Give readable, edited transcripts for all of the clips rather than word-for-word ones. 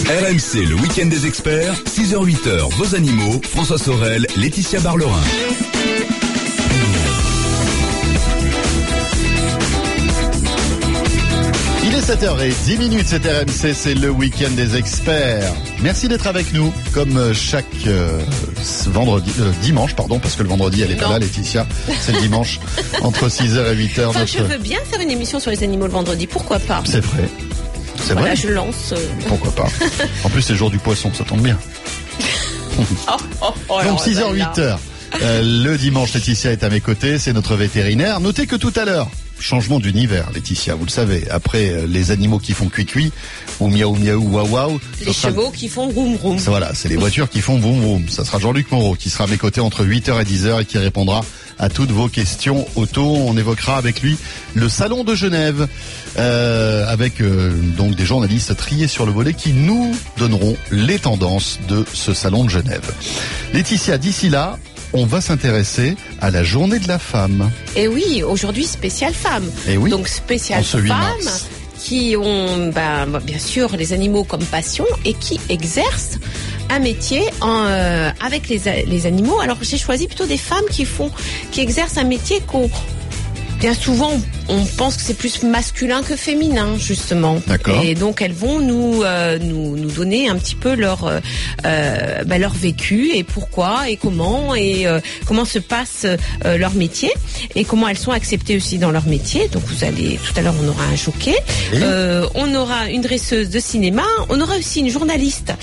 RMC, le week-end des experts, 6h-8h, vos animaux, François Sorel, Laetitia Barlerin. Il est 7h10, c'est RMC, c'est le week-end des experts. Merci d'être avec nous, comme chaque dimanche, parce que le vendredi elle est pas là, Laetitia, c'est le dimanche, entre 6h et 8h. Enfin, je veux bien faire une émission sur les animaux le vendredi, pourquoi pas? C'est vrai. C'est voilà, vrai. Je lance. Pourquoi pas. En plus, c'est le jour du poisson, ça tombe bien. Donc 6h, 8h. Le dimanche, Laetitia est à mes côtés, c'est notre vétérinaire. Notez que tout à l'heure, changement d'univers, Laetitia, vous le savez. Après les animaux qui font cuit-cuit, ou miaou miaou, waouh waouh. Les chevaux qui font roum roum. Voilà, c'est les voitures qui font boum boum. Ça sera Jean-Luc Moreau qui sera à mes côtés entre 8h et 10h et qui répondra à toutes vos questions auto. On évoquera avec lui le salon de Genève, avec donc des journalistes triés sur le volet qui nous donneront les tendances de ce salon de Genève. Laetitia, d'ici là, on va s'intéresser à la journée de la femme. Et oui, aujourd'hui spéciale femme. Et oui, donc spéciale femmes qui ont bien sûr les animaux comme passion et qui exercent un métier avec les animaux. Alors j'ai choisi plutôt des femmes qui exercent un métier bien souvent on pense que c'est plus masculin que féminin, justement. D'accord. Et donc elles vont nous donner un petit peu leur vécu et pourquoi et comment se passe leur métier et comment elles sont acceptées aussi dans leur métier. Donc tout à l'heure on aura un jockey, on aura une dresseuse de cinéma, on aura aussi une journaliste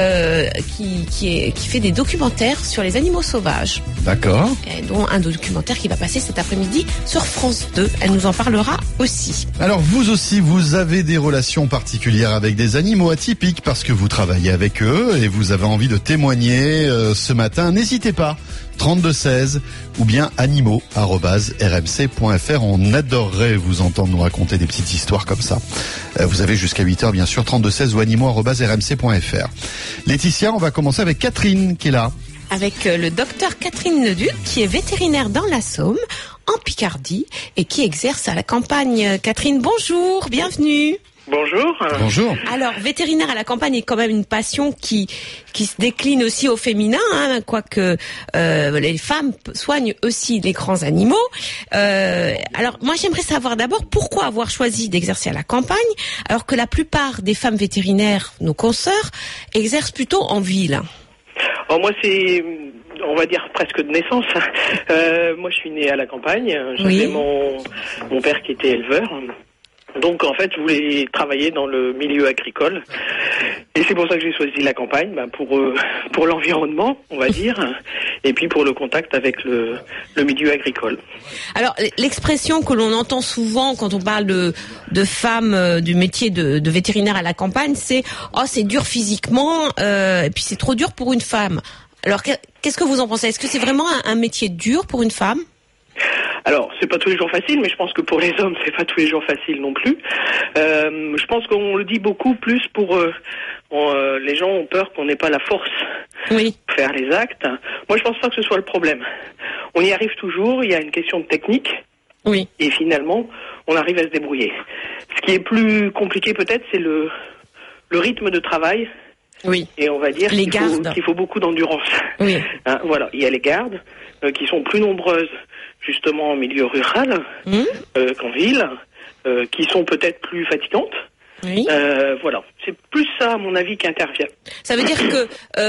qui fait des documentaires sur les animaux sauvages. D'accord. Et dont un documentaire qui va passer cet après-midi sur France 2. Elle nous en parlera aussi. Alors vous aussi, vous avez des relations particulières avec des animaux atypiques parce que vous travaillez avec eux et vous avez envie de témoigner ce matin. N'hésitez pas, 3216 ou bien animaux@rmc.fr. On adorerait vous entendre nous raconter des petites histoires comme ça. Vous avez jusqu'à 8h bien sûr, 3216 ou animaux@rmc.fr. Laetitia, on va commencer avec Catherine qui est là. Avec le docteur Catherine Leduc qui est vétérinaire dans la Somme, en Picardie, et qui exerce à la campagne. Catherine, bonjour, bienvenue. Bonjour. Bonjour. Alors, vétérinaire à la campagne est quand même une passion qui se décline aussi au féminin, quoique les femmes soignent aussi les grands animaux. Alors, moi, j'aimerais savoir d'abord pourquoi avoir choisi d'exercer à la campagne, alors que la plupart des femmes vétérinaires, nos consoeurs, exercent plutôt en ville. Oh, moi, c'est, on va dire, presque de naissance. Moi, je suis né à la campagne. J'avais mon père qui était éleveur. Donc, en fait, je voulais travailler dans le milieu agricole. Et c'est pour ça que j'ai choisi la campagne, pour l'environnement, on va dire, et puis pour le contact avec le milieu agricole. Alors, l'expression que l'on entend souvent quand on parle de femmes du métier de vétérinaire à la campagne, c'est « Oh, c'est dur physiquement, et puis c'est trop dur pour une femme ». Alors, qu'est-ce que vous en pensez? Est-ce que c'est vraiment un métier dur pour une femme? Alors, c'est pas tous les jours facile, mais je pense que pour les hommes, c'est pas tous les jours facile non plus. Je pense qu'on le dit beaucoup plus pour les gens ont peur qu'on n'ait pas la force de faire les actes. Moi, je pense pas que ce soit le problème. On y arrive toujours. Il y a une question de technique. Oui. Et finalement, on arrive à se débrouiller. Ce qui est plus compliqué peut-être, c'est le rythme de travail. Oui. Et on va dire qu'il faut beaucoup d'endurance. Oui. Voilà. Il y a les gardes qui sont plus nombreuses justement en milieu rural qu'en ville, qui sont peut-être plus fatigantes. Oui. Voilà. C'est plus ça, à mon avis, qui intervient. Ça veut dire que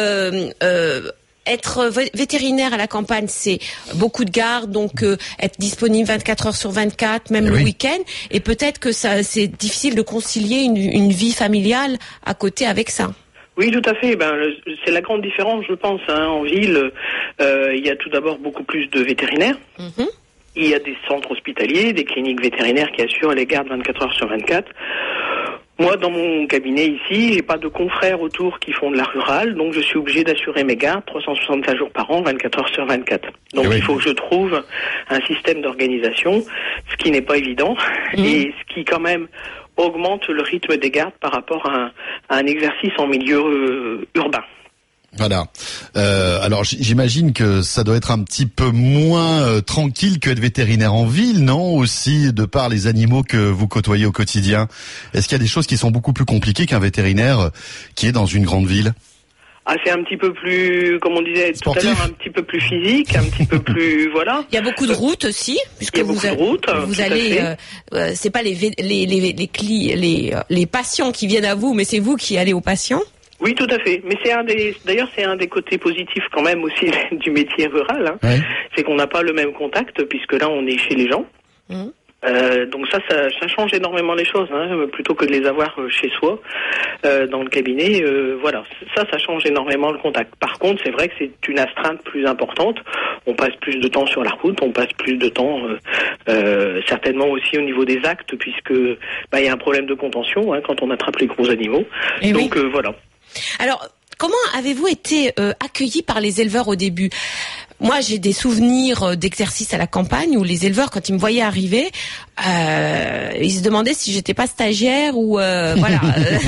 être vétérinaire à la campagne, c'est beaucoup de gardes, donc être disponible 24 heures sur 24, même le week-end, et peut-être que c'est difficile de concilier une vie familiale à côté avec ça. Oui, tout à fait. C'est la grande différence, je pense. En ville, il y a tout d'abord beaucoup plus de vétérinaires. Mm-hmm. Il y a des centres hospitaliers, des cliniques vétérinaires qui assurent les gardes 24 heures sur 24. Moi, dans mon cabinet ici, j'ai pas de confrères autour qui font de la rurale, donc je suis obligé d'assurer mes gardes 365 jours par an, 24 heures sur 24. Donc il faut que je trouve un système d'organisation, ce qui n'est pas évident, et ce qui quand même augmente le rythme des gardes par rapport à un exercice en milieu urbain. Voilà. Alors j'imagine que ça doit être un petit peu moins tranquille que être vétérinaire en ville, non? Aussi de par les animaux que vous côtoyez au quotidien. Est-ce qu'il y a des choses qui sont beaucoup plus compliquées qu'un vétérinaire qui est dans une grande ville? Ah, c'est un petit peu plus, comme on disait sportif. tout à l'heure, un petit peu plus physique, un petit peu plus, voilà. Il y a beaucoup de routes aussi, puisque vous allez, c'est pas les patients qui viennent à vous, mais c'est vous qui allez aux patients. Oui, tout à fait. Mais c'est un des côtés positifs quand même aussi du métier rural, hein. Ouais. C'est qu'on n'a pas le même contact, puisque là, on est chez les gens. Donc ça change énormément les choses, hein, plutôt que de les avoir chez soi, dans le cabinet. Voilà, ça change énormément le contact. Par contre, c'est vrai que c'est une astreinte plus importante. On passe plus de temps sur la route, on passe plus de temps, certainement aussi au niveau des actes, puisque il y a un problème de contention, hein, quand on attrape les gros animaux. Et donc voilà. Alors, comment avez-vous été accueillis par les éleveurs au début ? Moi, j'ai des souvenirs d'exercices à la campagne où les éleveurs, quand ils me voyaient arriver, ils se demandaient si j'étais pas stagiaire ou voilà.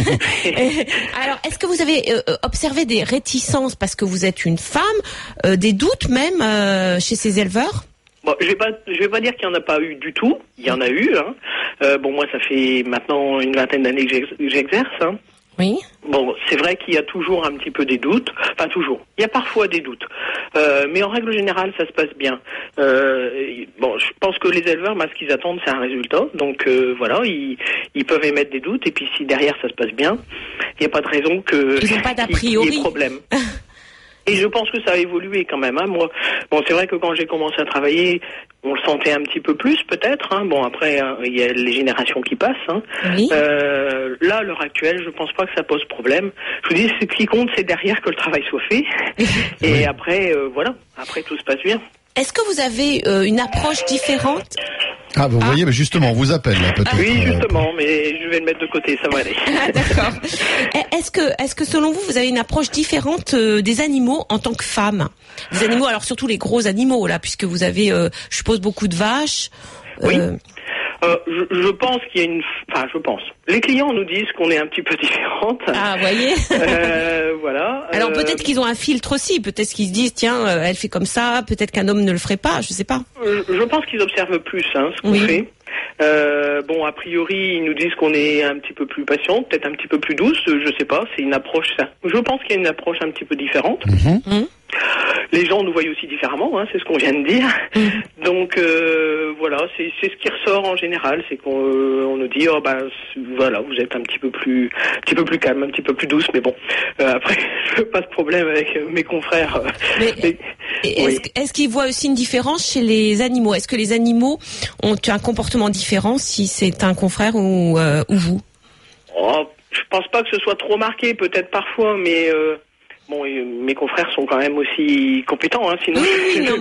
Alors, est-ce que vous avez observé des réticences parce que vous êtes une femme, des doutes même chez ces éleveurs ? Bon, je vais pas dire qu'il y en a pas eu du tout. Il y en a eu. Hein. Bon, moi, ça fait maintenant une vingtaine d'années que j'exerce. Hein. Oui. Bon, c'est vrai qu'il y a toujours un petit peu des doutes. Enfin, toujours. Il y a parfois des doutes. Mais en règle générale, ça se passe bien. Bon, je pense que les éleveurs, ce qu'ils attendent, c'est un résultat. Donc, voilà, ils peuvent émettre des doutes. Et puis, si derrière, ça se passe bien, il n'y a pas de raison que ils n'ont pas d'a priori. Qu'il y ait problème. Et je pense que ça a évolué quand même. Hein. Moi, bon, c'est vrai que quand j'ai commencé à travailler, on le sentait un petit peu plus, peut-être. Hein. Bon, après, il y a les générations qui passent. Hein. Oui. Là, à l'heure actuelle, je pense pas que ça pose problème. Je vous dis, ce qui compte, c'est derrière que le travail soit fait. Et après, voilà. Après, tout se passe bien. Est-ce que vous avez une approche différente ? Ah, vous voyez, mais justement, on vous appelle là, peut-être. Oui, justement, mais je vais le mettre de côté, ça va aller. D'accord. Est-ce que selon vous, vous avez une approche différente des animaux en tant que femme ? Des animaux, alors surtout les gros animaux, là, puisque vous avez, je suppose, beaucoup de vaches. Oui. Je pense qu'il y a je pense. Les clients nous disent qu'on est un petit peu différente. Ah, vous voyez. Voilà. Alors peut-être qu'ils ont un filtre aussi. Peut-être qu'ils se disent, tiens, elle fait comme ça. Peut-être qu'un homme ne le ferait pas. Je sais pas. Je pense qu'ils observent plus ce qu'on fait. Bon, a priori, ils nous disent qu'on est un petit peu plus patient, peut-être un petit peu plus douce. Je sais pas. C'est une approche. Je pense qu'il y a une approche un petit peu différente. Les gens nous voient aussi différemment, hein, c'est ce qu'on vient de dire. Donc voilà, c'est ce qui ressort en général, c'est qu'on nous dit voilà, vous êtes un petit peu plus calme, un petit peu plus douce, mais bon, après je veux pas de problème avec mes confrères. Est-ce qu'ils voient aussi une différence chez les animaux ? Est-ce que les animaux ont un comportement différent si c'est un confrère ou vous ? Je pense pas que ce soit trop marqué, peut-être parfois, mais bon, mes confrères sont quand même aussi compétents, hein, sinon. Oui, non,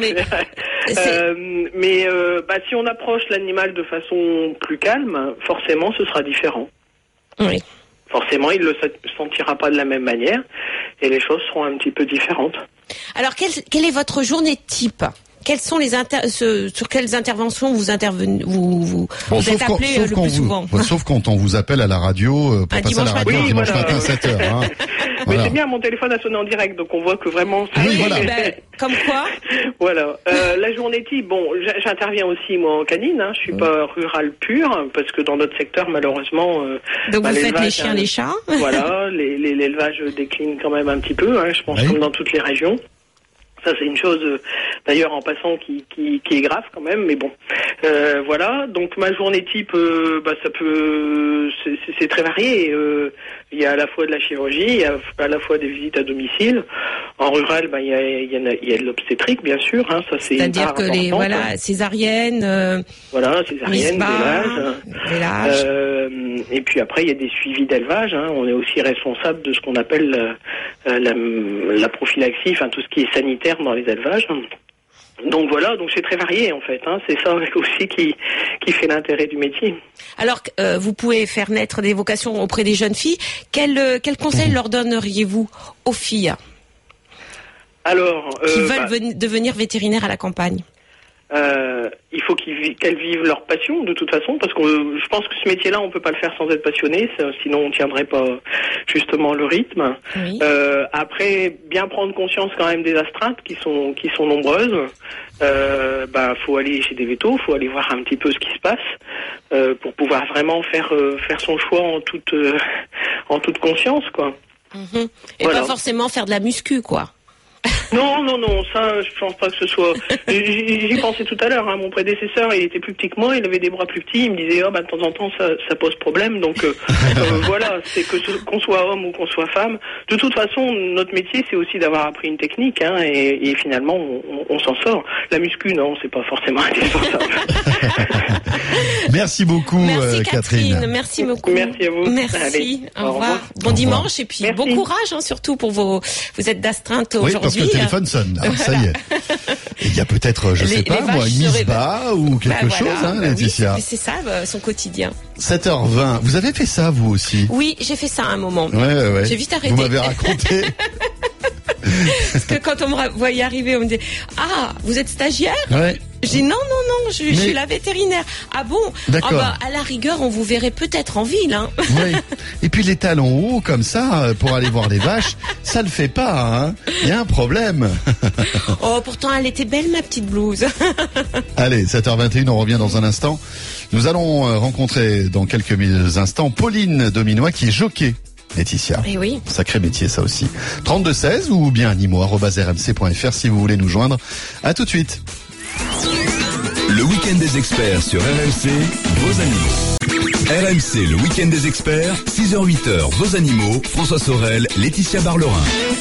mais si on approche l'animal de façon plus calme, forcément, ce sera différent. Oui. Forcément, il ne le sentira pas de la même manière, et les choses seront un petit peu différentes. Alors, quelle est votre journée type ? Quelles sont sur quelles interventions vous intervenez, vous êtes appelé le plus souvent? Sauf quand on vous appelle à la radio, pour passer à la radio dimanche matin à 7h. Hein. Mais c'est bien, mon téléphone a sonné en direct, donc on voit que vraiment... voilà. Comme quoi? Voilà. La journée type, bon, j'interviens aussi, moi, en canine. Hein. Je suis pas rural pur, parce que dans notre secteur, malheureusement... donc vous faites les chiens, les chats. Voilà, l'élevage décline quand même un petit peu, hein, je pense, comme dans toutes les régions. Ça, c'est une chose, d'ailleurs, en passant, qui est grave quand même, mais bon. Voilà, donc ma journée type, ça peut... C'est très varié. Il y a à la fois de la chirurgie, il y a à la fois des visites à domicile. En rural, il y a de l'obstétrique, bien sûr. Hein, ça, c'est-à-dire que césariennes... césariennes, vélage. Et puis après, il y a des suivis d'élevage. Hein. On est aussi responsable de ce qu'on appelle la prophylaxie, enfin tout ce qui est sanitaire dans les élevages. Donc voilà, donc c'est très varié en fait. Hein. C'est ça aussi qui fait l'intérêt du métier. Alors, vous pouvez faire naître des vocations auprès des jeunes filles. Quel conseil leur donneriez-vous aux filles qui veulent devenir vétérinaires à la campagne? il faut qu'elles vivent leur passion de toute façon, parce que je pense que ce métier-là, on peut pas le faire sans être passionné, sinon on tiendrait pas justement le rythme. Oui. Après, bien prendre conscience quand même des astreintes qui sont nombreuses. Faut aller chez des vétos, faut aller voir un petit peu ce qui se passe pour pouvoir vraiment faire son choix en toute conscience, quoi. Mmh. Et voilà. Pas forcément faire de la muscu, quoi. Non, ça, je pense pas que ce soit. J'y pensais tout à l'heure. Hein. Mon prédécesseur, il était plus petit que moi, il avait des bras plus petits. Il me disait, de temps en temps, ça pose problème. Donc voilà, c'est qu'on soit homme ou qu'on soit femme. De toute façon, notre métier, c'est aussi d'avoir appris une technique, hein, et finalement, on s'en sort. La muscu, non, c'est pas forcément indispensable. Merci beaucoup, merci Catherine. Merci beaucoup. Merci à vous. Merci. Allez, au revoir. Bon dimanche et puis merci. Bon courage, hein, surtout pour vous êtes d'astreinte aujourd'hui. Parce que le téléphone sonne. Alors, ça y est. Il y a peut-être, je sais pas, moi, une mise-bas ou quelque chose, hein, Laetitia. Oui, c'est ça, son quotidien. 7h20. Vous avez fait ça, vous aussi? Oui, j'ai fait ça à un moment. Ouais. J'ai vite arrêté. Vous m'avez raconté. Parce que quand on me voyait arriver, on me disait, vous êtes stagiaire? Ouais. J'ai non, je suis la vétérinaire. Ah bon? D'accord. À la rigueur, on vous verrait peut-être en ville, hein. Oui. Et puis les talons hauts comme ça pour aller voir les vaches, ça le fait pas, hein. Il y a un problème. Oh, pourtant elle était belle ma petite blouse. Allez, 7h21, on revient dans un instant. Nous allons rencontrer dans quelques instants Pauline Dominois qui est jockey. Laetitia. Et oui. Sacré métier, ça aussi. 3216 ou bien animo@rmc.fr si vous voulez nous joindre. À tout de suite. Le week-end des experts sur RMC, vos animaux. RMC, le week-end des experts, 6h-8h, vos animaux, François Sorel, Laetitia Barlerin.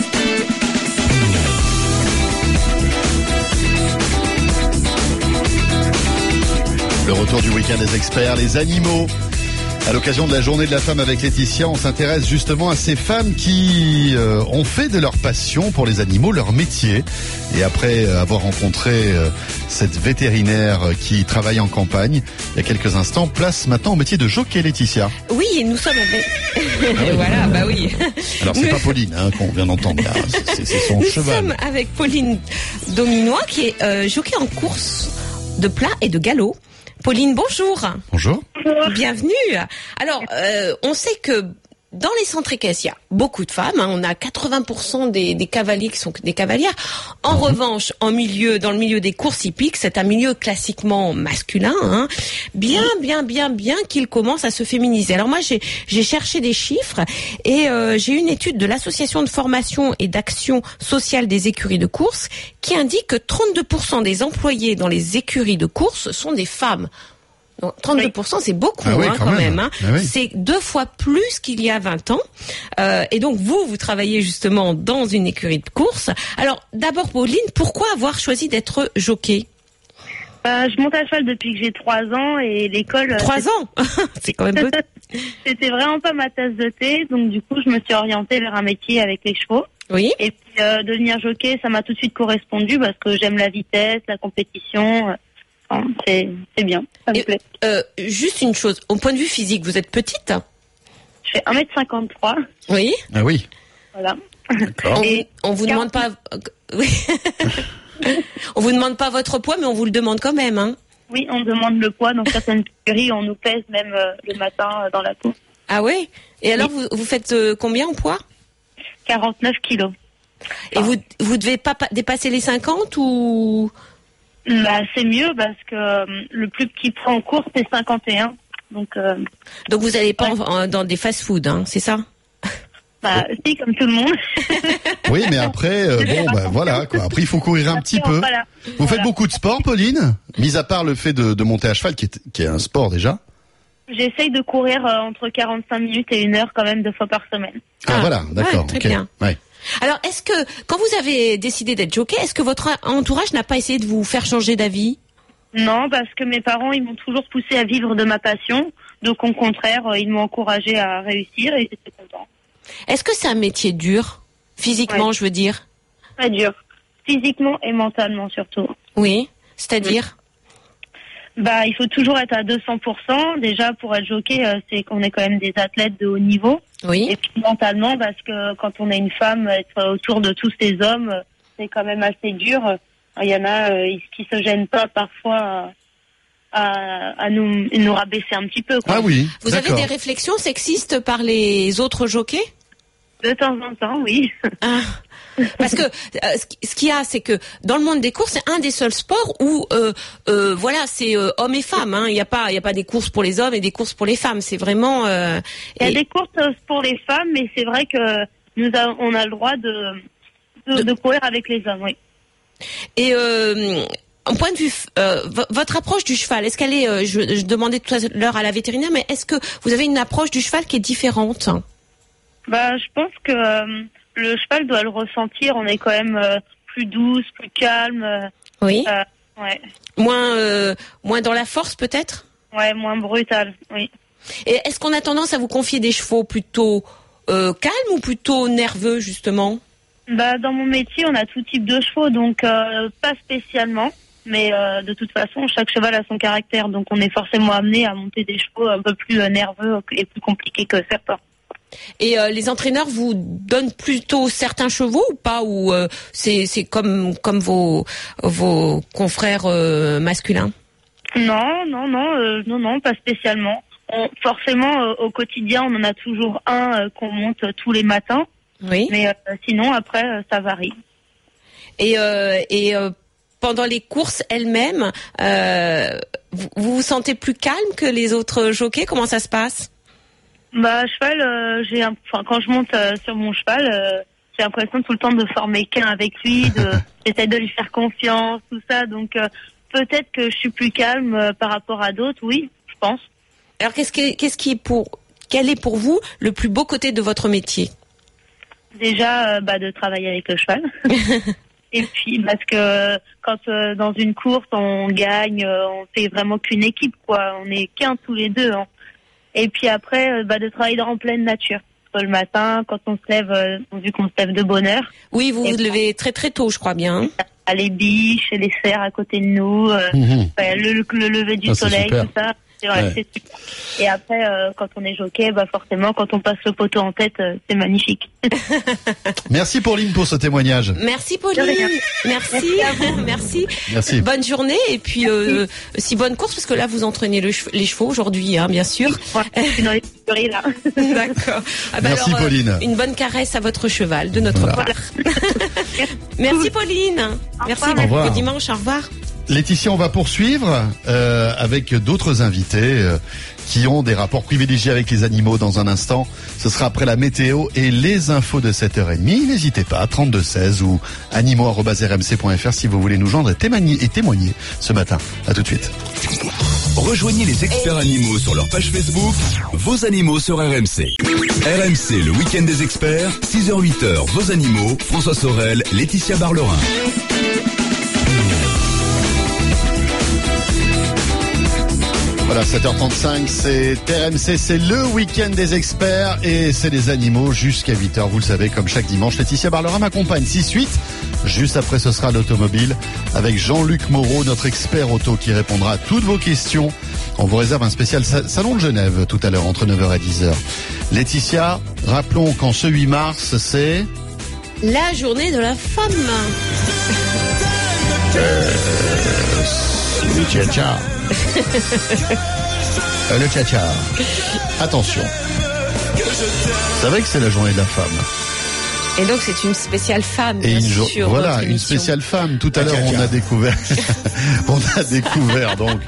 Le retour du week-end des experts, les animaux. À l'occasion de la journée de la femme avec Laetitia, on s'intéresse justement à ces femmes qui ont fait de leur passion pour les animaux leur métier. Et après avoir rencontré cette vétérinaire qui travaille en campagne, il y a quelques instants, place maintenant au métier de jockey, Laetitia. Oui, nous sommes avec... Voilà, oui. Alors c'est pas Pauline qu'on vient d'entendre, là. C'est son cheval. Nous sommes avec Pauline Dominois qui est jockey en course de plat et de galop. Pauline, bonjour. Bonjour. Bienvenue. Alors, on sait que dans les centres équestres, il y a beaucoup de femmes. On a 80% des cavaliers qui sont des cavalières. En revanche, dans le milieu des courses hippiques, c'est un milieu classiquement masculin, hein, bien qu'il commence à se féminiser. Alors moi, j'ai cherché des chiffres et j'ai une étude de l'association de formation et d'action sociale des écuries de course qui indique que 32% des employés dans les écuries de course sont des femmes. Donc, 32%, c'est beaucoup, quand même. Hein. Ah oui. C'est 2 fois plus qu'il y a 20 ans. Et donc, vous travaillez justement dans une écurie de course. Alors, d'abord, Pauline, pourquoi avoir choisi d'être jockey? Je monte à cheval depuis que j'ai 3 ans et l'école... 3 ans C'est quand même peu. C'était vraiment pas ma tasse de thé. Donc, du coup, je me suis orientée vers un métier avec les chevaux. Oui. Et puis, devenir jockey, ça m'a tout de suite correspondu parce que j'aime la vitesse, la compétition... c'est bien, ça me plaît. Juste une chose, au point de vue physique, vous êtes petite? Je fais 1m53. Oui. Ah oui. Voilà. D'accord. On vous demande pas... Oui. On vous demande pas votre poids, mais on vous le demande quand même, hein? Oui, on demande le poids. Dans certaines écuries, on nous pèse même le matin dans la course. Ah ouais? Et alors, vous faites combien en poids? 49 kilos. Et vous devez pas dépasser les 50 ou... C'est mieux parce que le plus petit poids en course, c'est 51. Donc vous n'allez pas dans des fast-food, hein, c'est ça? Si, comme tout le monde. Oui, mais après, voilà, quoi. Après, il faut courir un petit peu. Voilà. Vous faites beaucoup de sport, Pauline? Mis à part le fait de monter à cheval, qui est un sport déjà. J'essaye de courir entre 45 minutes et 1 heure quand même 2 fois par semaine. Voilà, d'accord. Ouais, très bien. Ouais. Alors, est-ce que, quand vous avez décidé d'être jockey, est-ce que votre entourage n'a pas essayé de vous faire changer d'avis? Non, parce que mes parents, ils m'ont toujours poussé à vivre de ma passion. Donc, au contraire, ils m'ont encouragé à réussir et j'étais content. Est-ce que c'est un métier dur? Physiquement, je veux dire? Très dur. Physiquement et mentalement, surtout. Oui. C'est-à-dire? Il faut toujours être à 200%. Déjà, pour être jockey, c'est qu'on est quand même des athlètes de haut niveau. Oui. Et puis mentalement, parce que quand on est une femme, être autour de tous ces hommes, c'est quand même assez dur. Il y en a qui se gênent pas parfois à nous rabaisser un petit peu, quoi. Ah oui. Vous avez des réflexions sexistes par les autres jockeys? De temps en temps, oui. Ah. Parce que ce qu'il y a, c'est que dans le monde des courses, c'est un des seuls sports où voilà, c'est hommes et femmes. Hein. Il y a pas des courses pour les hommes et des courses pour les femmes. C'est vraiment. Il y a des courses pour les femmes, mais c'est vrai que on a le droit de courir avec les hommes, oui. Et en point de vue, votre approche du cheval, est-ce qu'elle est, je demandais tout à l'heure à la vétérinaire, mais est-ce que vous avez une approche du cheval qui est différente? Je pense que le cheval doit le ressentir. On est quand même plus douce, plus calme. Oui. Ouais. Moins dans la force peut-être. Ouais, moins brutal. Oui. Et est-ce qu'on a tendance à vous confier des chevaux plutôt calmes ou plutôt nerveux justement? Dans mon métier, on a tout type de chevaux, donc pas spécialement. Mais de toute façon, chaque cheval a son caractère, donc on est forcément amené à monter des chevaux un peu plus nerveux et plus compliqués que certains. Et les entraîneurs vous donnent plutôt certains chevaux ou pas, ou c'est comme vos confrères masculins? Non, pas spécialement. Forcément, au quotidien, on en a toujours un qu'on monte tous les matins. Oui. Mais sinon, après, ça varie. Et pendant les courses elles-mêmes, vous vous sentez plus calme que les autres jockeys? Comment ça se passe? Cheval, quand je monte sur mon cheval, j'ai l'impression tout le temps de former qu'un avec lui, j'essaie de lui faire confiance, tout ça. Donc peut-être que je suis plus calme par rapport à d'autres, oui, je pense. Alors quel est pour vous le plus beau côté de votre métier? Déjà, de travailler avec le cheval. Et puis parce que quand dans une course on gagne, on fait vraiment qu'une équipe, quoi. On est qu'un tous les deux. Hein. Et puis après, de travailler en pleine nature. Le matin, quand on se lève, vu qu'on se lève de bonne heure. Oui, vous vous levez très très tôt, je crois bien. Les biches, les cerfs à côté de nous, le lever du soleil, tout ça. C'est super. Et après, quand on est jockey, forcément, quand on passe le poteau en tête, c'est magnifique. Merci Pauline pour ce témoignage. Merci Pauline. Merci. Bonne journée et puis si bonne course, parce que là vous entraînez les chevaux aujourd'hui, hein, bien sûr. Ouais, je suis dans les écuries là. D'accord. Merci alors, Pauline. Une bonne caresse à votre cheval de notre part. Merci Pauline. Merci. Au dimanche. Au revoir. Laetitia, on va poursuivre avec d'autres invités qui ont des rapports privilégiés avec les animaux dans un instant. Ce sera après la météo et les infos de 7h30. N'hésitez pas, 3216 ou animaux@rmc.fr si vous voulez nous joindre et témoigner ce matin. À tout de suite. Rejoignez les experts animaux sur leur page Facebook, Vos animaux sur RMC. RMC, le week-end des experts, 6h-8h, Vos animaux, François Sorel, Laetitia Barlerin. Voilà, 7h35, c'est RMC, c'est le week-end des experts et c'est les animaux jusqu'à 8h, vous le savez, comme chaque dimanche. Laetitia Barlerin m'accompagne 6-8. Juste après, ce sera l'automobile avec Jean-Luc Moreau, notre expert auto qui répondra à toutes vos questions. On vous réserve un spécial salon de Genève tout à l'heure entre 9h et 10h. Laetitia, rappelons qu'en ce 8 mars, c'est... la journée de la femme. Le tcha-tcha. Le tcha-tcha. Attention. Vous savez que c'est la journée de la femme. Et donc c'est une spéciale femme. Et voilà, une spéciale femme. Tout à l'heure on a découvert donc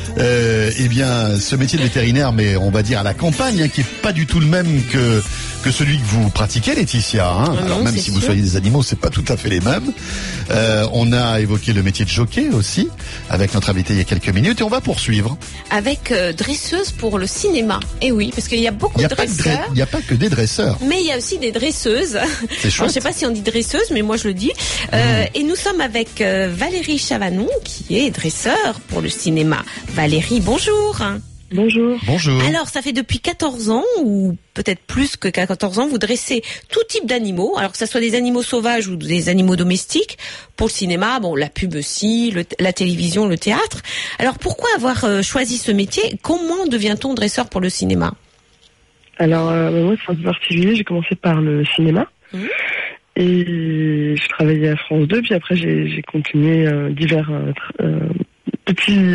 ce métier de vétérinaire, mais on va dire à la campagne, qui est pas du tout le même que celui que vous pratiquez, Laetitia. Alors même si vous soyez des animaux, c'est pas tout à fait les mêmes. On a évoqué le métier de jockey aussi avec notre invité il y a quelques minutes et on va poursuivre avec dresseuse pour le cinéma. Et oui, parce qu'il y a beaucoup de dresseurs. Il n'y a pas que des dresseurs. Mais il y a aussi des dresseuses. C'est chouette. Je sais pas si on dit dresseuse, mais moi je le dis. Et nous sommes avec Valérie Chavanon, qui est dresseur pour le cinéma. Valérie, bonjour. Bonjour. Bonjour. Alors, ça fait depuis 14 ans, ou peut-être plus que 14 ans, vous dressez tout type d'animaux, alors que ce soit des animaux sauvages ou des animaux domestiques, pour le cinéma, la pub aussi, la télévision, le théâtre. Alors, pourquoi avoir choisi ce métier? Comment devient-on dresseur pour le cinéma? Alors, moi, c'est un peu particulier. J'ai commencé par le cinéma. Et je travaillais à France 2, puis après j'ai continué divers petits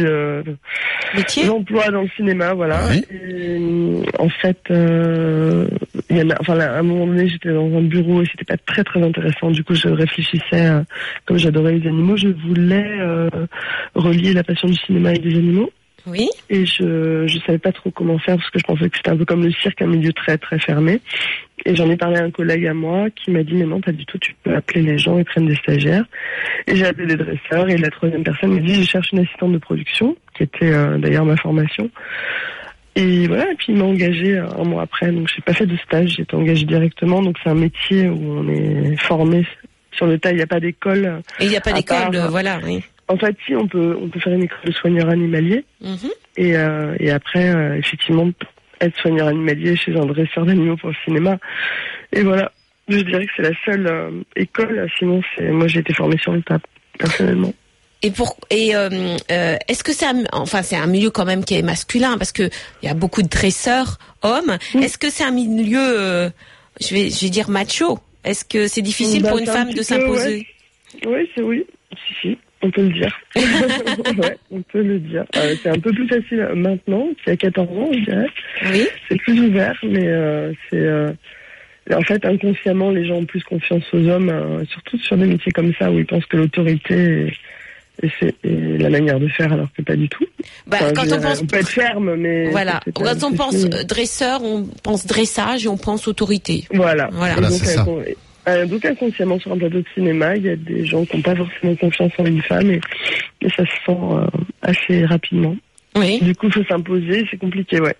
emplois dans le cinéma, voilà. Oui. Et, en fait, il y en a, enfin, à un moment donné, j'étais dans un bureau et c'était pas très très intéressant. Du coup, je réfléchissais, comme j'adorais les animaux, je voulais relier la passion du cinéma et des animaux. Oui. Et je savais pas trop comment faire parce que je pensais que c'était un peu comme le cirque, un milieu très très fermé. Et j'en ai parlé à un collègue à moi qui m'a dit mais non, pas du tout, tu peux appeler les gens, ils prennent des stagiaires. Et j'ai appelé des dresseurs et la troisième personne m'a dit je cherche une assistante de production, qui était d'ailleurs ma formation. Et voilà, et puis il m'a engagé un mois après, donc j'ai pas fait de stage, j'ai été engagée directement, donc c'est un métier où on est formé sur le tas, il n'y a pas d'école. Et il n'y a pas d'école, voilà, oui. En fait, si, on peut faire une école de soigneur animalier. Et après, effectivement, être soigneur animalier chez un dresseur d'animaux pour le cinéma. Et voilà, je dirais que c'est la seule école. Sinon, moi, j'ai été formée sur le tas, personnellement. Et est-ce que c'est un milieu quand même qui est masculin parce que il y a beaucoup de dresseurs hommes. Est-ce que c'est un milieu, je vais dire macho? Est-ce que c'est difficile pour une femme de s'imposer? Ouais. Oui, si. On peut le dire. Ouais, on peut le dire. C'est un peu plus facile maintenant qu'il y a 14 ans, je dirais. Oui. C'est plus ouvert, mais en fait, inconsciemment, les gens ont plus confiance aux hommes, surtout sur des métiers comme ça où ils pensent que l'autorité est la manière de faire, alors que pas du tout. On peut être ferme, mais voilà. Quand on pense dresseur, on pense dressage et on pense autorité. Voilà donc, c'est ça. Donc inconsciemment sur un plateau de cinéma, il y a des gens qui n'ont pas forcément confiance en une femme et ça se sent assez rapidement. Oui. Du coup, il faut s'imposer, c'est compliqué, ouais.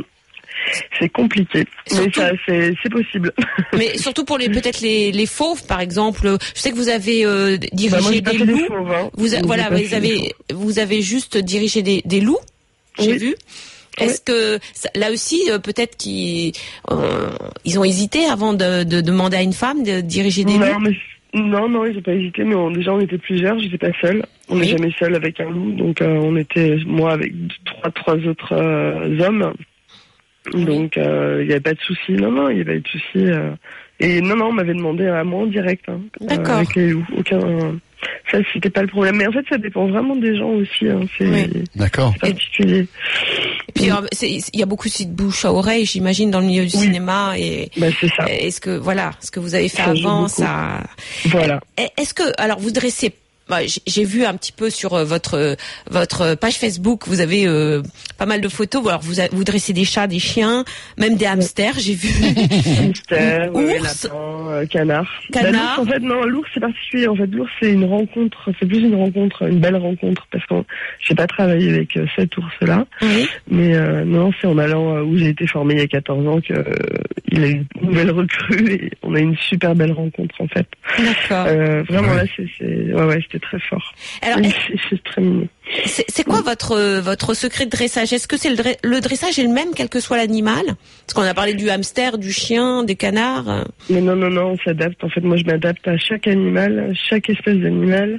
C'est compliqué, surtout, mais c'est possible. Mais surtout pour peut-être les fauves, par exemple. Je sais que vous avez dirigé des loups. Des fauves, hein. Vous avez juste dirigé des loups, j'ai vu. Est-ce que là aussi peut-être qu'ils ont hésité avant de demander à une femme de diriger des loups? Non, ils n'ont pas hésité, mais déjà on était plusieurs, j'étais pas seule. On n'est jamais seul avec un loup, donc on était moi avec trois autres hommes. Donc il n'y avait pas de souci. Non, il n'y avait pas de souci. Et non, on m'avait demandé à moi en direct. D'accord. Avec les loups. Ça, c'était pas le problème. Mais en fait, ça dépend vraiment des gens aussi. D'accord. C'est particulier. Et puis il y a beaucoup aussi de bouche à oreille, j'imagine, dans le milieu du cinéma. Et c'est ça. Est-ce que vous avez fait avant ça? Voilà. Est-ce que alors vous dressez? J'ai vu un petit peu sur votre page Facebook, vous avez pas mal de photos. Alors vous dressez des chats, des chiens, même des hamsters, j'ai vu. Hamsters, ours, lapins, canards. Canard. En fait, non, l'ours c'est particulier. En fait, l'ours c'est une rencontre, c'est plus une rencontre, une belle rencontre, parce que j'ai pas travaillé avec cet ours-là. Oui. Mais non, c'est en allant où j'ai été formée il y a 14 ans que il a une nouvelle recrue et on a une super belle rencontre en fait. D'accord. Vraiment là, c'était très fort. Alors, c'est très mignon. C'est quoi votre secret de dressage? Est-ce que le dressage est le même quel que soit l'animal? Parce qu'on a parlé du hamster, du chien, des canards. Mais non, on s'adapte. En fait, moi, je m'adapte à chaque animal, chaque espèce d'animal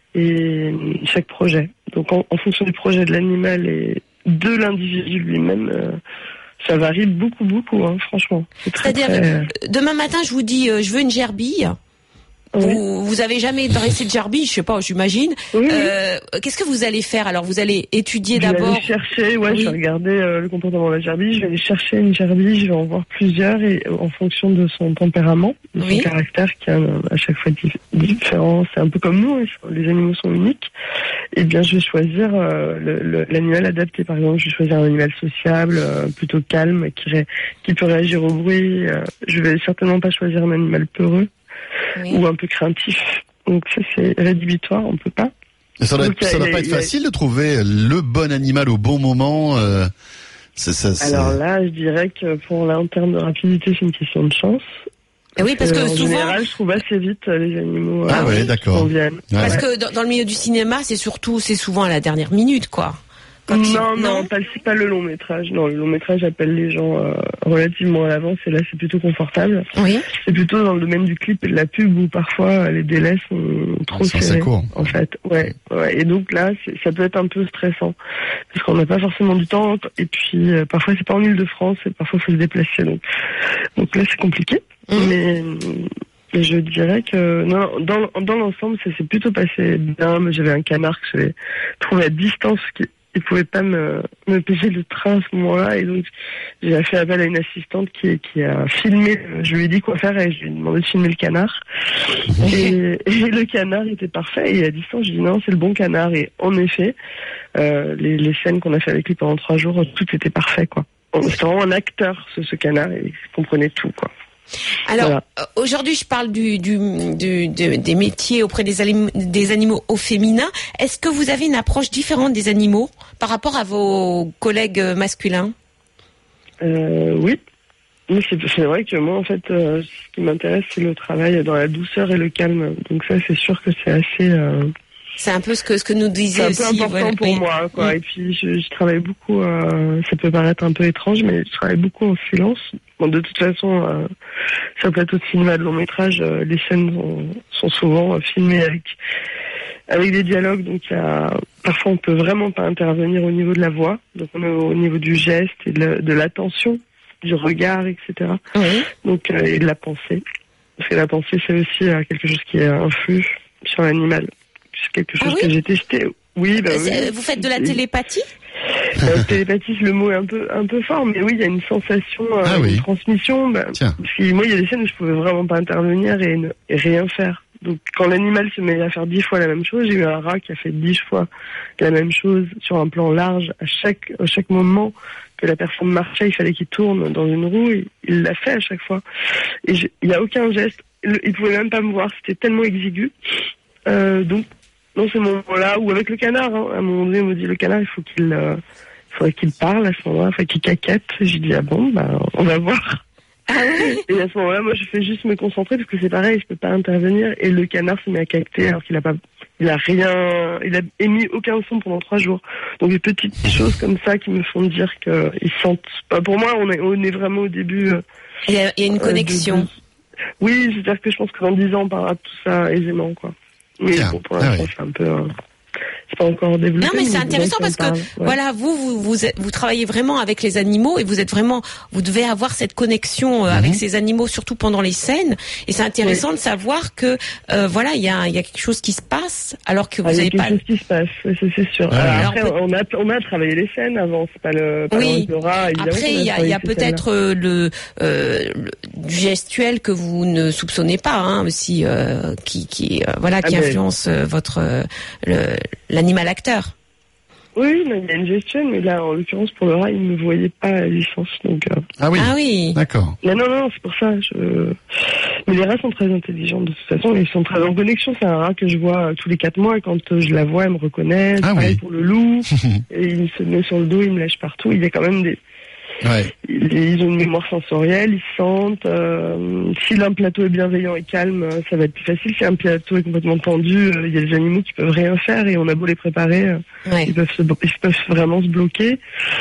et chaque projet. Donc, en fonction du projet de l'animal et de l'individu lui-même, ça varie beaucoup, hein, franchement. C'est-à-dire, demain matin, je vous dis, je veux une gerbille. Oui. Vous avez jamais dressé de gerbille, je sais pas, j'imagine. Oui. Qu'est-ce que vous allez faire? Alors, vous allez étudier d'abord. Je vais aller chercher, je vais regarder le comportement de la gerbille. Je vais aller chercher une gerbille, je vais en voir plusieurs et en fonction de son tempérament, de son caractère qui est à chaque fois différent. C'est un peu comme nous, les animaux sont uniques. Eh bien, je vais choisir l'animal adapté. Par exemple, je vais choisir un animal sociable, plutôt calme, qui peut réagir au bruit. Je vais certainement pas choisir un animal peureux. Ou un peu craintif. Donc ça, c'est rédhibitoire, on peut pas. Ça doit pas être facile de trouver le bon animal au bon moment. Alors là, je dirais que en termes de rapidité, c'est une question de chance. Et oui, parce que en souvent, général, je trouve assez vite les animaux. D'accord. Parce que dans le milieu du cinéma, c'est souvent à la dernière minute, quoi. Non, pas le long métrage. Non, le long métrage appelle les gens relativement à l'avance et là c'est plutôt confortable. Oui. C'est plutôt dans le domaine du clip et de la pub où parfois les délais sont trop serrés. Court. En fait, ouais. Et donc là, ça peut être un peu stressant parce qu'on n'a pas forcément du temps et puis parfois c'est pas en Île-de-France et parfois il faut se déplacer. Donc là c'est compliqué. Mais Et je dirais que non, dans l'ensemble, ça s'est plutôt passé bien. Mais j'avais un canard que j'avais trouvé à distance, il pouvait pas me payer le train à ce moment-là, et donc j'ai fait appel à une assistante qui a filmé. Je lui ai dit quoi faire et je lui ai demandé de filmer le canard. Et le canard était parfait, et à distance je lui ai dit non, c'est le bon canard. Et en effet, les scènes qu'on a fait avec lui pendant 3 jours, tout était parfait, quoi. C'était vraiment un acteur, ce canard, et il comprenait tout, quoi. Alors, voilà. Aujourd'hui, je parle des métiers auprès des animaux au féminin. Est-ce que vous avez une approche différente des animaux par rapport à vos collègues masculins? Oui. Mais c'est vrai que moi, en fait, ce qui m'intéresse, c'est le travail dans la douceur et le calme. Donc ça, c'est sûr que c'est assez... C'est un peu ce que nous disait aussi. C'est un peu important pour moi, quoi. Et puis, je travaille beaucoup, ça peut paraître un peu étrange, mais je travaille beaucoup en silence. Bon, de toute façon, sur le plateau de cinéma de long métrage, les scènes sont souvent filmées avec des dialogues, donc parfois on peut vraiment pas intervenir au niveau de la voix, donc on est au niveau du geste et de l'attention, du regard, etc. Oui. Donc, et de la pensée. Parce que la pensée, c'est aussi quelque chose qui influe sur l'animal. C'est quelque chose que j'ai testé. Oui, oui. Vous faites de la télépathie? Télépathie, le mot est un peu fort, mais oui, il y a une sensation, une transmission. Parce que moi, il y a des scènes où je pouvais vraiment pas intervenir et rien faire. Donc, quand l'animal se met à faire 10 fois la même chose, j'ai eu un rat qui a fait 10 fois la même chose sur un plan large. À chaque moment que la personne marchait, il fallait qu'il tourne dans une roue. Et il l'a fait à chaque fois. Et il y a aucun geste. Il pouvait même pas me voir. C'était tellement exigu. Donc, dans ce moment-là, ou avec le canard, à un moment donné, on me dit, le canard, il faudrait qu'il parle à ce moment-là, qu'il caquette. J'ai dit, on va voir. Ah oui. Et à ce moment-là, moi, je fais juste me concentrer, parce que c'est pareil, je peux pas intervenir, et le canard se met à cacter, alors qu'il il a émis aucun son pendant 3 jours. Donc, des petites choses comme ça qui me font dire qu'ils sentent, pour moi, on est vraiment au début. Il y a une connexion. Oui, c'est-à-dire que je pense que dans 10 ans, on parlera de tout ça aisément, quoi. Mais bon, pour l'instant, c'est un peu... c'est pas encore développé. Non, mais c'est intéressant parce que voilà, vous travaillez vraiment avec les animaux et vous devez avoir cette connexion avec ces animaux, surtout pendant les scènes. Et c'est intéressant de savoir que voilà, il y a quelque chose qui se passe alors que vous n'avez pas. Il y a quelque chose qui se passe, c'est sûr. Après, on a travaillé les scènes avant, c'est pas le rat. Après, il y a peut-être le gestuel que vous ne soupçonnez pas, aussi, qui influence l'animal acteur. Oui, mais il y a une gestion, mais là, en l'occurrence, pour le rat, il ne voyait pas la licence. Donc, Ah oui. D'accord. Mais non, c'est pour ça. Mais les rats sont très intelligents, de toute façon. Ils sont très en connexion. C'est un rat que je vois tous les 4 mois. Et quand je la vois, elle me reconnaît. Pareil pour le loup. Et il se met sur le dos, il me lèche partout. Il y a quand même ils ont une mémoire sensorielle, ils sentent. Si un plateau est bienveillant et calme, ça va être plus facile. Si un plateau est complètement tendu, il y a des animaux qui peuvent rien faire et on a beau les préparer, ils peuvent vraiment se bloquer.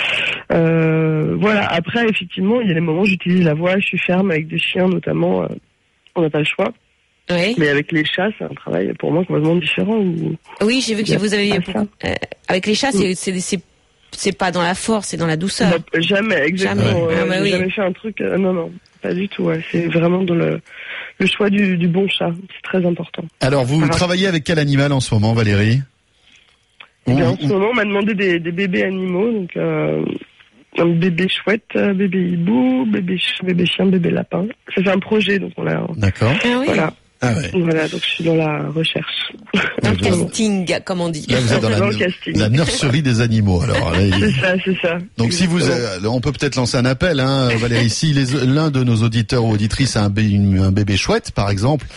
Voilà. Après, effectivement, il y a des moments où j'utilise la voix, je suis ferme avec des chiens notamment. On n'a pas le choix. Oui. Mais avec les chats, c'est un travail pour moi complètement différent. Oui, j'ai vu que vous avez avec les chats, c'est pas dans la force, c'est dans la douceur. Jamais, exactement. J'ai jamais fait un truc. Non, pas du tout. Ouais. C'est vraiment dans le choix du bon chat. C'est très important. Alors, vous travaillez avec quel animal en ce moment, Valérie? En ce moment, on m'a demandé des bébés animaux. Donc, un bébé chouette, bébé hibou, bébé chien, bébé lapin. Ça fait un projet, donc on a. D'accord. Ah oui. Voilà. Ah ouais. Voilà, donc je suis dans la recherche. Dans le casting, comme on dit. Là, vous êtes dans la nurserie des animaux, alors. C'est ça. Donc, si on peut peut-être lancer un appel, Valérie, si l'un de nos auditeurs ou auditrices a un bébé chouette, par exemple.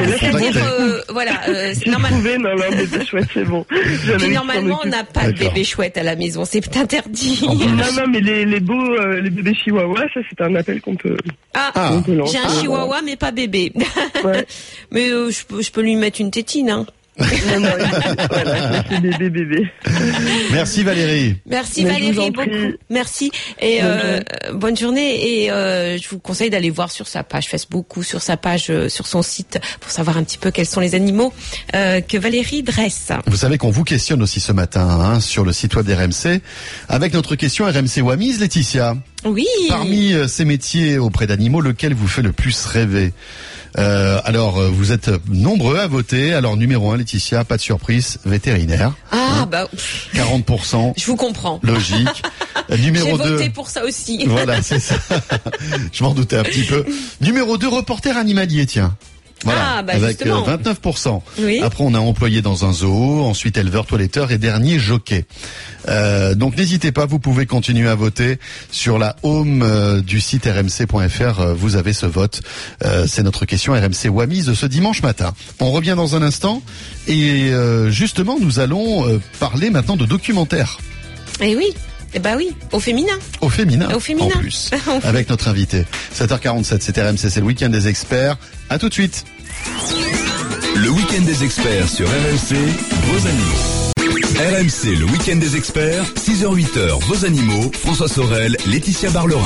Un bébé chouette, c'est bon. Et normalement, on n'a pas de bébé chouette à la maison, c'est interdit. Non, mais les bébés chihuahuas, ça, c'est un appel qu'on peut lancer. J'ai un chihuahua, mais pas bébé. Ouais. Mais je peux lui mettre une tétine, Voilà, c'est bébé. Merci Valérie. Merci Valérie, beaucoup. Merci et bonne journée. Et je vous conseille d'aller voir sur sa page Facebook ou sur sa page, sur son site, pour savoir un petit peu quels sont les animaux que Valérie dresse. Vous savez qu'on vous questionne aussi ce matin sur le site web d'RMC avec notre question RMC Wamise, Laetitia. Oui. Parmi ces métiers auprès d'animaux, lequel vous fait le plus rêver? Alors, vous êtes nombreux à voter. Alors, numéro 1, Laetitia, pas de surprise, vétérinaire. Ah, 40%. Je vous comprends. Logique. Numéro 2. J'ai voté pour ça aussi. Voilà, c'est ça. Je m'en doutais un petit peu. Numéro 2, reporter animalier, tiens. Voilà, avec justement. 29%. Oui. Après, on a employé dans un zoo, ensuite éleveur, toiletteur et dernier jockey. Donc n'hésitez pas, vous pouvez continuer à voter sur la home du site rmc.fr. Vous avez ce vote. C'est notre question RMC Wamise de ce dimanche matin. On revient dans un instant et justement, nous allons parler maintenant de documentaires. Eh oui. Eh ben oui, au féminin. Au féminin. En plus, avec notre invité. 7h47, c'est RMC, c'est le week-end des experts. À tout de suite. Le week-end des experts sur RMC, vos animaux. RMC, le week-end des experts, 6h-8h, vos animaux, François Sorel, Laetitia Barlerin.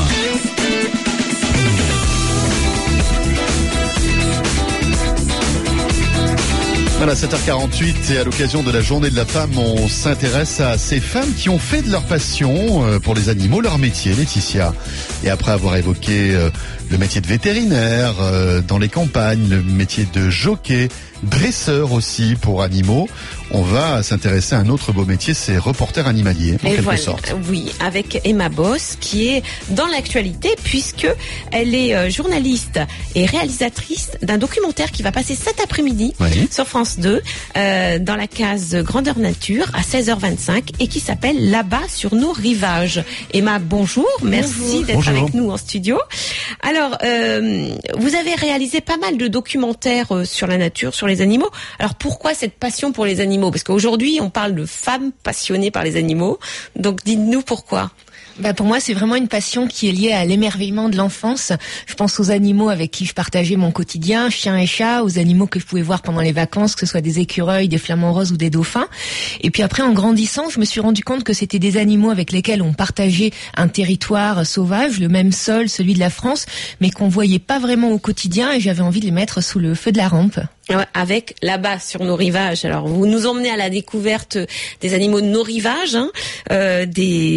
Voilà, 7h48 et à l'occasion de la journée de la femme, on s'intéresse à ces femmes qui ont fait de leur passion pour les animaux leur métier, Laetitia. Et après avoir évoqué le métier de vétérinaire dans les campagnes, le métier de jockey, dresseur aussi pour animaux, on va s'intéresser à un autre beau métier, c'est reporter animalier en quelque sorte. Oui, avec Emma Boss qui est dans l'actualité puisque elle est journaliste et réalisatrice d'un documentaire qui va passer cet après-midi sur France 2 dans la case Grandeur Nature à 16h25 et qui s'appelle Là-bas sur nos rivages. Emma, bonjour, merci d'être avec nous en studio. Alors, vous avez réalisé pas mal de documentaires sur la nature, sur les animaux. Alors pourquoi cette passion pour les animaux? Parce qu'aujourd'hui, on parle de femmes passionnées par les animaux. Donc dites-nous pourquoi. Pour moi, c'est vraiment une passion qui est liée à l'émerveillement de l'enfance. Je pense aux animaux avec qui je partageais mon quotidien, chiens et chats, aux animaux que je pouvais voir pendant les vacances, que ce soit des écureuils, des flamants roses ou des dauphins. Et puis après, en grandissant, je me suis rendu compte que c'était des animaux avec lesquels on partageait un territoire sauvage, le même sol, celui de la France, mais qu'on voyait pas vraiment au quotidien et j'avais envie de les mettre sous le feu de la rampe. Avec Là-bas sur nos rivages. Alors vous nous emmenez à la découverte des animaux de nos rivages, alors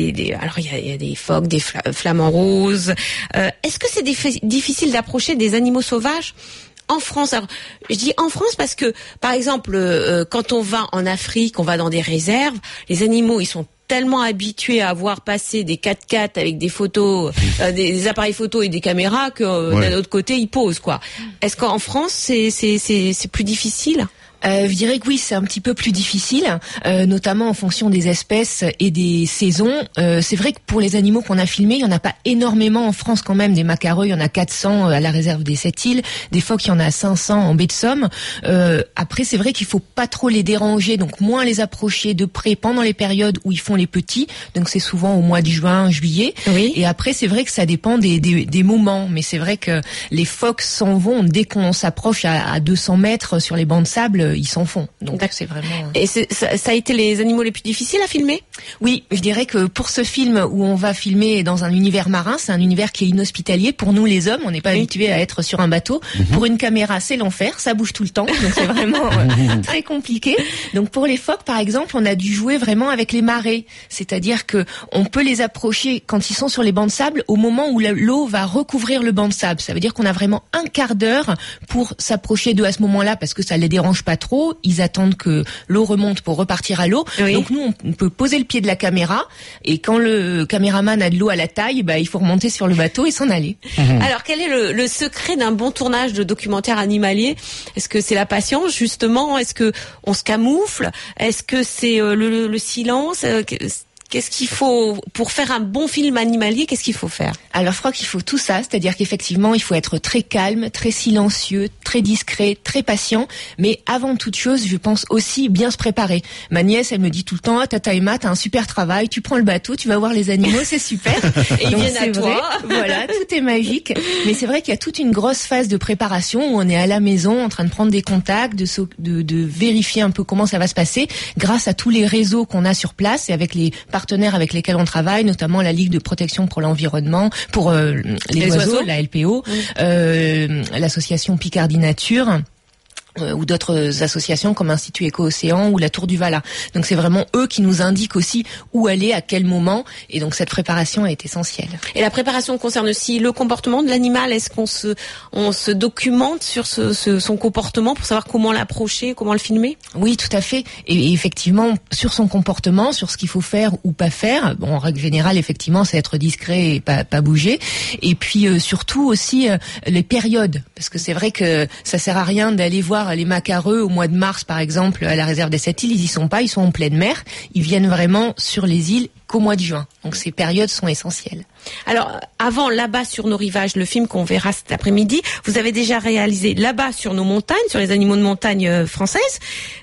il y a des phoques, des flamants roses. Est-ce que c'est difficile d'approcher des animaux sauvages en France? Alors, je dis en France parce que, par exemple, quand on va en Afrique, on va dans des réserves, les animaux, ils sont tellement habitués à voir passer des 4x4 avec des photos, des appareils photos et des caméras que d'un autre côté ils posent quoi. Est-ce qu'en France c'est plus difficile? Je dirais que oui, c'est un petit peu plus difficile, notamment en fonction des espèces et des saisons. C'est vrai que pour les animaux qu'on a filmés, il y en a pas énormément en France quand même. Des macareux, il y en a 400 à la réserve des Sept-Îles. Des phoques, il y en a 500 en baie de Somme. Après, c'est vrai qu'il faut pas trop les déranger, donc moins les approcher de près pendant les périodes où ils font les petits. Donc c'est souvent au mois de juin, juillet. Oui. Et après, c'est vrai que ça dépend des moments. Mais c'est vrai que les phoques s'en vont dès qu'on s'approche à 200 mètres sur les bancs de sable. Ils s'en font. Donc c'est vraiment. Et ça a été les animaux les plus difficiles à filmer? Oui, je dirais que pour ce film où on va filmer dans un univers marin, c'est un univers qui est inhospitalier. Pour nous les hommes, on n'est pas habitués à être sur un bateau. Pour une caméra, c'est l'enfer, ça bouge tout le temps, donc c'est vraiment très compliqué. Donc pour les phoques, par exemple, on a dû jouer vraiment avec les marées, c'est-à-dire que on peut les approcher quand ils sont sur les bancs de sable au moment où l'eau va recouvrir le banc de sable. Ça veut dire qu'on a vraiment un quart d'heure pour s'approcher d'eux à ce moment-là parce que ça les dérange pas trop. Ils attendent que l'eau remonte pour repartir à l'eau. Oui. Donc nous, on peut poser le pied de la caméra et quand le caméraman a de l'eau à la taille, il faut remonter sur le bateau et s'en aller. Alors quel est le secret d'un bon tournage de documentaire animalier? Est-ce que c'est la patience justement? Est-ce que on se camoufle? Est-ce que c'est le silence? Qu'est-ce qu'il faut pour faire un bon film animalier? Qu'est-ce qu'il faut faire? Alors, je crois qu'il faut tout ça, c'est-à-dire qu'effectivement, il faut être très calme, très silencieux, très discret, très patient. Mais avant toute chose, je pense aussi bien se préparer. Ma nièce, elle me dit tout le temps, Tata Emma, t'as un super travail, tu prends le bateau, tu vas voir les animaux, c'est super. Et ils viennent à toi. Voilà, tout est magique. Mais c'est vrai qu'il y a toute une grosse phase de préparation où on est à la maison, en train de prendre des contacts, de vérifier un peu comment ça va se passer, grâce à tous les réseaux qu'on a sur place et avec les partenaires avec lesquels on travaille, notamment la Ligue de protection pour l'environnement, pour les oiseaux, la LPO, l'association Picardie Nature. ou d'autres associations comme Institut Éco-Océan ou la Tour du Vala. Donc c'est vraiment eux qui nous indiquent aussi où aller, à quel moment, et donc cette préparation est essentielle. Et la préparation concerne aussi le comportement de l'animal. Est-ce qu'on se documente sur son comportement pour savoir comment l'approcher, comment le filmer? Oui, tout à fait. Et effectivement, sur son comportement, sur ce qu'il faut faire ou pas faire. Bon, en règle générale, effectivement, c'est être discret et pas bouger. Et puis surtout aussi les périodes, parce que c'est vrai que ça sert à rien d'aller voir les macareux au mois de mars, par exemple, à la réserve des 7 îles. Ils y sont pas, ils sont en pleine mer. Ils viennent vraiment sur les îles qu'au mois de juin. Donc ces périodes sont essentielles. Alors, avant Là-bas sur nos rivages, le film qu'on verra cet après-midi, vous avez déjà réalisé Là-bas sur nos montagnes, sur les animaux de montagne françaises.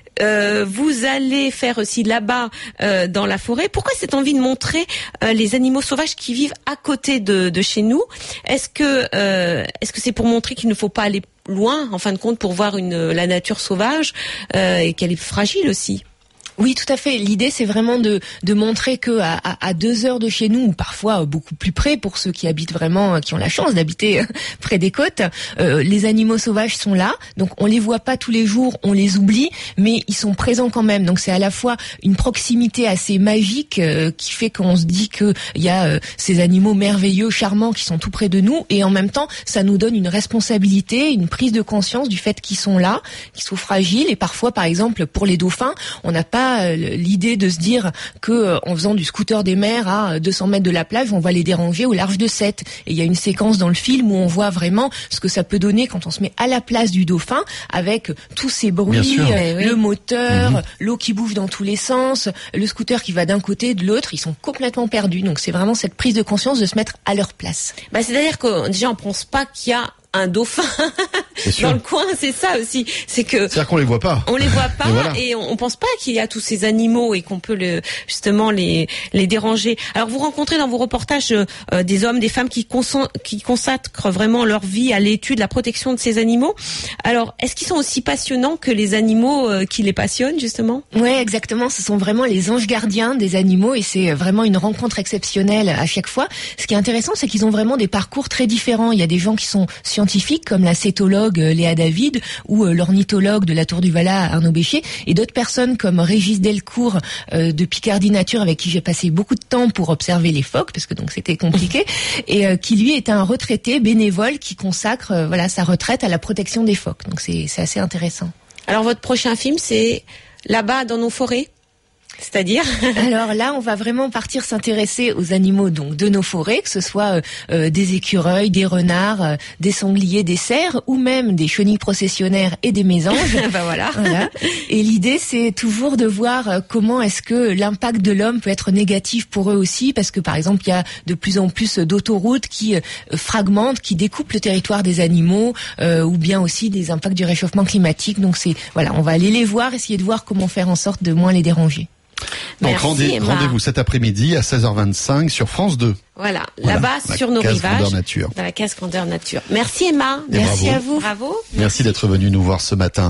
Vous allez faire aussi Là-bas dans la forêt. Pourquoi cette envie de montrer les animaux sauvages qui vivent à côté de chez nous? Est-ce que c'est pour montrer qu'il ne faut pas aller loin, en fin de compte, pour voir la nature sauvage et qu'elle est fragile aussi? Oui, tout à fait. L'idée, c'est vraiment de montrer que à 2 heures de chez nous, ou parfois beaucoup plus près pour ceux qui habitent vraiment, qui ont la chance d'habiter près des côtes, les animaux sauvages sont là. Donc on les voit pas tous les jours, on les oublie, mais ils sont présents quand même. Donc c'est à la fois une proximité assez magique qui fait qu'on se dit que il y a ces animaux merveilleux, charmants qui sont tout près de nous, et en même temps, ça nous donne une responsabilité, une prise de conscience du fait qu'ils sont là, qu'ils sont fragiles. Et parfois, par exemple, pour les dauphins, on n'a pas l'idée de se dire que en faisant du scooter des mers à 200 mètres de la plage, on va les déranger au large de 7. Et il y a une séquence dans le film où on voit vraiment ce que ça peut donner quand on se met à la place du dauphin, avec tous ces bruits, le moteur, l'eau qui bouge dans tous les sens, le scooter qui va d'un côté, de l'autre. Ils sont complètement perdus. Donc c'est vraiment cette prise de conscience de se mettre à leur place. C'est-à-dire que déjà on pense pas qu'il y a un dauphin dans le coin, c'est ça aussi. C'est-à-dire qu'on les voit pas. On les voit pas et on pense pas qu'il y a tous ces animaux et qu'on peut justement les déranger. Alors vous rencontrez dans vos reportages des hommes, des femmes qui consacrent vraiment leur vie à l'étude, la protection de ces animaux. Alors est-ce qu'ils sont aussi passionnants que les animaux qui les passionnent justement? Ouais, exactement. Ce sont vraiment les anges gardiens des animaux et c'est vraiment une rencontre exceptionnelle à chaque fois. Ce qui est intéressant, c'est qu'ils ont vraiment des parcours très différents. Il y a des gens qui sont scientifiques comme la cétologue Léa David ou l'ornithologue de la Tour du Vala Arnaud Béchier, et d'autres personnes comme Régis Delcourt de Picardie Nature, avec qui j'ai passé beaucoup de temps pour observer les phoques parce que donc c'était compliqué, et qui lui est un retraité bénévole qui consacre sa retraite à la protection des phoques. Donc c'est assez intéressant. Alors votre prochain film, c'est Là-bas dans nos forêts? C'est-à-dire? Alors là, on va vraiment partir s'intéresser aux animaux donc de nos forêts, que ce soit des écureuils, des renards, des sangliers, des cerfs, ou même des chenilles processionnaires et des mésanges. Voilà. Et l'idée, c'est toujours de voir comment est-ce que l'impact de l'homme peut être négatif pour eux aussi, parce que par exemple, il y a de plus en plus d'autoroutes qui fragmentent, qui découpent le territoire des animaux, ou bien aussi des impacts du réchauffement climatique. Donc on va aller les voir, essayer de voir comment faire en sorte de moins les déranger. Donc rendez-vous cet après-midi à 16h25 sur France 2. Voilà, Là-bas sur nos rivages, dans la case Grandeur Nature. Merci Emma, merci à vous. Bravo. Merci d'être venue nous voir ce matin.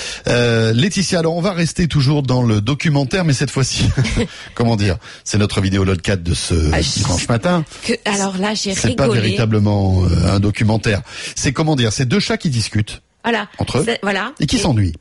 Laetitia, alors on va rester toujours dans le documentaire, mais cette fois-ci, comment dire, c'est notre vidéo LOL4 de ce dimanche matin. Alors là, j'ai rigolé. C'est pas véritablement un documentaire. C'est c'est 2 chats qui discutent. Voilà. Entre eux. Voilà. Et qui s'ennuient.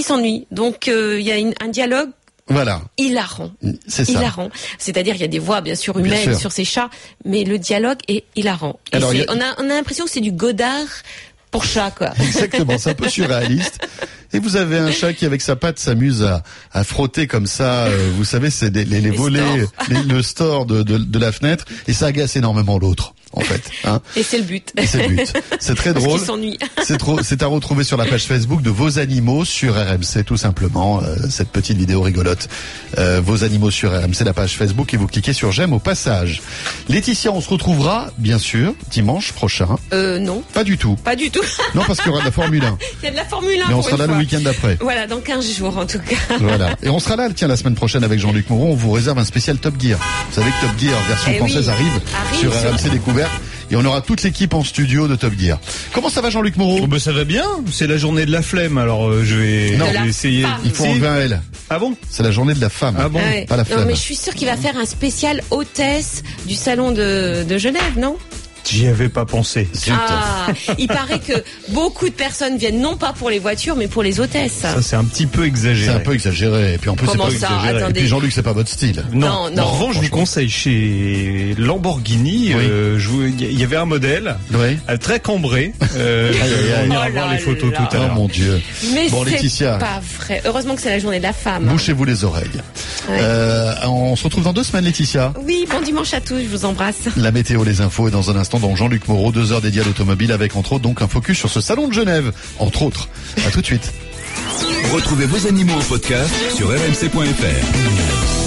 Donc il y a un dialogue. Voilà. Hilarant. C'est ça. Hilarant. C'est-à-dire, il y a des voix, bien sûr, humaines sur ces chats, mais le dialogue est hilarant. Et alors, on a l'impression que c'est du Godard pour chat, quoi. Exactement. C'est un peu surréaliste. Et vous avez un chat qui, avec sa patte, s'amuse à frotter comme ça, vous savez, c'est les volets, le store de la fenêtre, et ça agace énormément l'autre, en fait. Et c'est le but. C'est très drôle. Parce qu'il s'ennuie. C'est à retrouver sur la page Facebook de Vos Animaux sur RMC, tout simplement, cette petite vidéo rigolote. Vos Animaux sur RMC, la page Facebook, et vous cliquez sur j'aime au passage. Laetitia, on se retrouvera, bien sûr, dimanche prochain. Non. Pas du tout. Pas du tout. Non, parce qu'il y aura de la Formule 1. Il y a de la Formule 1. Mais on sera là le week-end d'après. Voilà, dans 15 jours en tout cas. Voilà. Et on sera là, la semaine prochaine avec Jean-Luc Moreau. On vous réserve un spécial Top Gear. Vous savez que Top Gear, version française, arrive sur RMC Découverte. Et on aura toute l'équipe en studio de Top Gear. Comment ça va, Jean-Luc Moreau? Ça va bien. C'est la journée de la flemme. Alors je vais essayer. Il faut enlever un L. Ah bon? C'est la journée de la femme. Ah bon? Pas la flemme. Non, mais je suis sûre qu'il va faire un spécial hôtesse du salon de Genève, non? J'y avais pas pensé. Il paraît que beaucoup de personnes viennent non pas pour les voitures, mais pour les hôtesses. Ça, c'est un petit peu exagéré. C'est un peu exagéré. Et puis en plus, Comment c'est pas ça? exagéré. Attendez. Et puis Jean-Luc, c'est pas votre style. Non. En revanche, je vous conseille chez Lamborghini, il y avait un modèle très cambré. On ira voir les photos tout à l'heure. Oh mon Dieu. Mais bon, c'est Laetitia, pas vrai. Heureusement que c'est la journée de la femme. bouchez-vous les oreilles. On se retrouve dans 2 semaines, Laetitia. Oui, bon dimanche à tous, je vous embrasse. La météo, les infos et dans un instant dans Jean-Luc Moreau, 2 heures dédiées à l'automobile avec entre autres donc un focus sur ce salon de Genève, entre autres. À tout de suite. Retrouvez vos animaux en podcast sur rmc.fr.